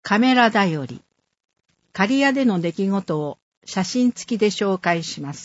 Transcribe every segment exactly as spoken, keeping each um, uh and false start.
カメラだより、刈谷での出来事を写真付きで紹介します。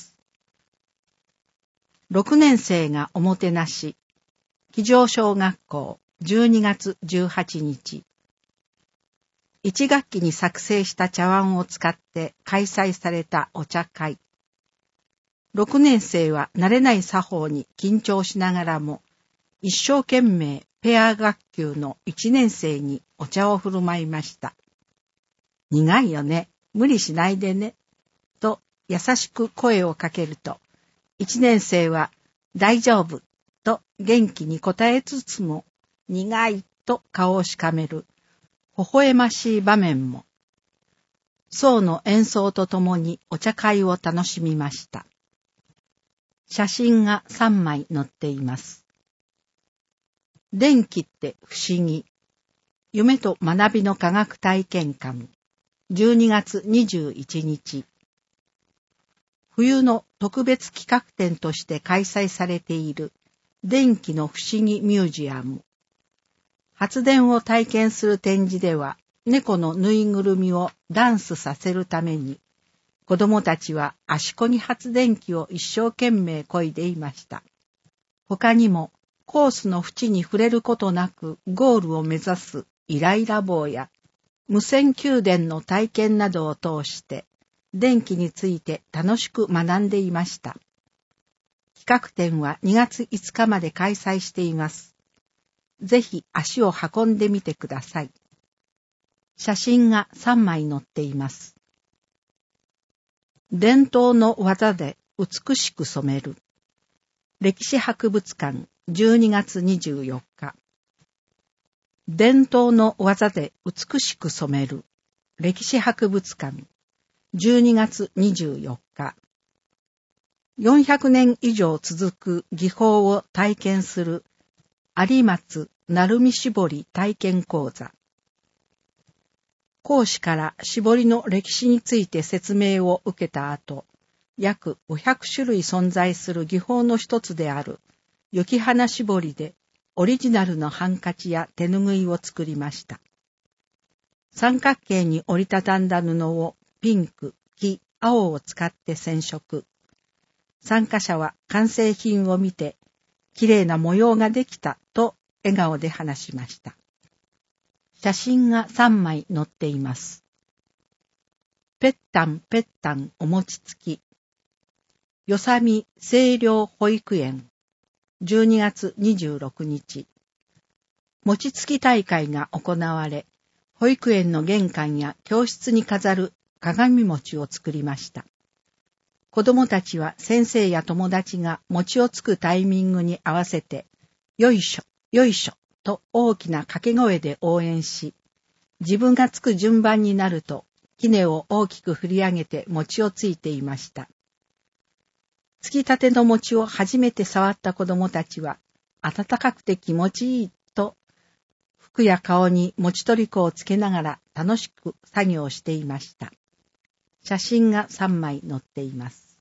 ろくねん生がおもてなし、木城小学校じゅうにがつじゅうはちにち。いち学期に作成した茶碗を使って開催されたお茶会。ろくねん生は慣れない作法に緊張しながらも、一生懸命ペア学級のいちねん生にお茶を振る舞いました。苦いよね、無理しないでね、と優しく声をかけると、いちねん生は大丈夫と元気に答えつつも、苦いと顔をしかめる、微笑ましい場面も。奏の演奏とともにお茶会を楽しみました。写真がさんまい載っています。電気って不思議。夢と学びの科学体験館。じゅうにがつにじゅういちにち。冬の特別企画展として開催されている電気の不思議ミュージアム。発電を体験する展示では、猫のぬいぐるみをダンスさせるために、子供たちは足こぎ発電機を一生懸命漕いでいました。他にも、コースの縁に触れることなくゴールを目指すイライラ棒や、無線給電の体験などを通して、電気について楽しく学んでいました。企画展はにがついつかまで開催しています。ぜひ足を運んでみてください。写真がさんまい載っています。伝統の技で美しく染める。歴史博物館じゅうにがつにじゅうよっか。伝統の技で美しく染める。歴史博物館じゅうにがつにじゅうよっか。よんひゃくねん以上続く技法を体験する有松鳴海絞り体験講座。講師から絞りの歴史について説明を受けた後、約ごひゃくしゅるい存在する技法の一つである雪花絞りでオリジナルのハンカチや手ぬぐいを作りました。三角形に折りたたんだ布をピンク、黄、青を使って染色。参加者は完成品を見て、きれいな模様ができたと笑顔で話しました。写真がさんまい載っています。ぺったんぺったんお餅つき。よさみ清涼保育園。じゅうにがつにじゅうろくにち。餅つき大会が行われ、保育園の玄関や教室に飾る鏡餅を作りました。子どもたちは先生や友達が餅をつくタイミングに合わせて、よいしょ、よいしょと大きな掛け声で応援し、自分がつく順番になると、杵を大きく振り上げて餅をついていました。つきたての餅を初めて触った子どもたちは、温かくて気持ちいいと、服や顔に餅取り粉をつけながら楽しく作業していました。写真がさんまい載っています。